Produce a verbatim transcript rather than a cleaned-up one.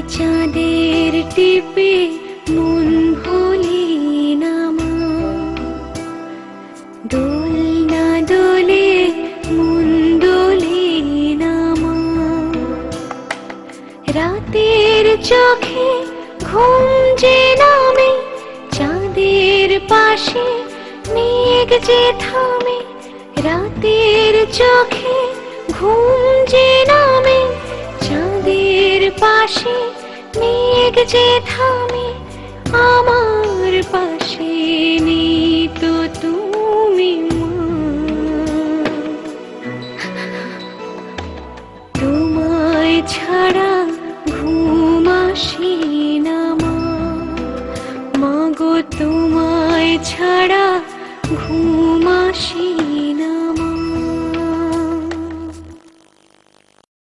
চাঁদের টিপে মন ভোলে না মা, দোলনা দোলে মন দোলে না মা। রাতের চোখে ঘুম যে নামে, চাঁদের পাশে মেঘ যে থামে। রাতের চোখে ঘুম যে নামে, চাঁদের পাশে মেঘ যে থামে। আমার পাশে নেই তো তুমি মা, তোমায় ছাড়া ঘুম আসে না মা। মাগো তোমায় ছাড়া ঘুম আসে না।